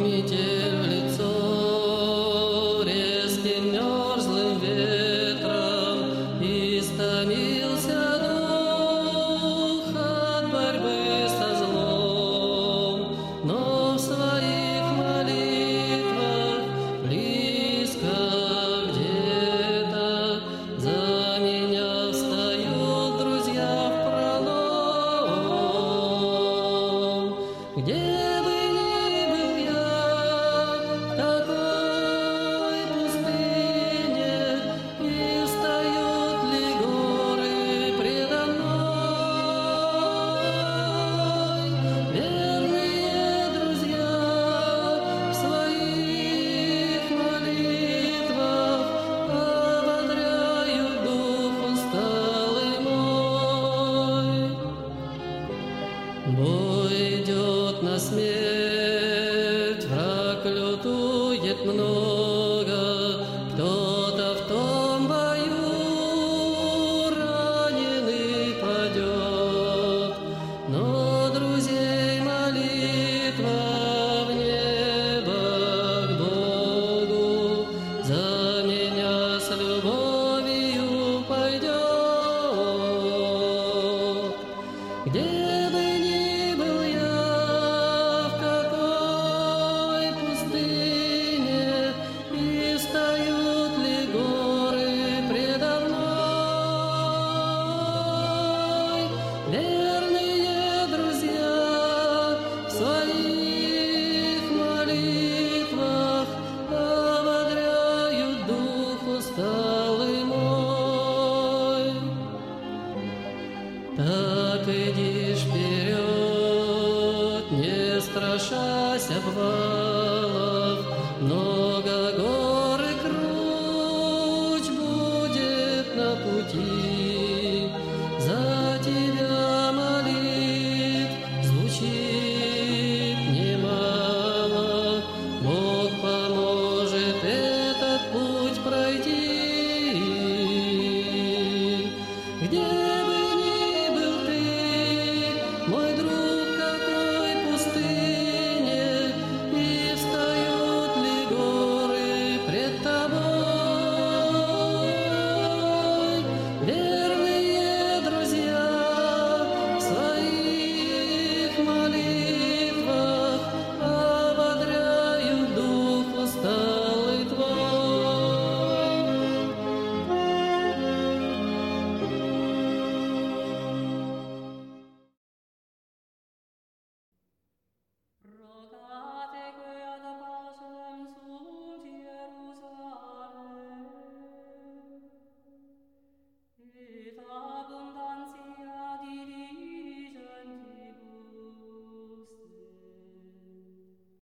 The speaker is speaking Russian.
метель в лицо, резким мерзлым ветром истомился дух от борьбы со злом, но в своих молитвах близко где-то за меня встают друзья впролом. Где бы ни был я, в какой пустыне, и встают ли горы предо мной, верные друзья в своих молитвах ободряют дух усталый мой. Бой идет на смерть, враг лютует много, кто-то в том бою раненый падет, но друзей молитва в небо к Богу за меня с любовью пойдет. Где бы ни был я, в какой пустыне, и встают ли горы предо мной, верные друзья в своих молитвах ободряют дух усталый мой. Так иди вперед, не страшась обвал.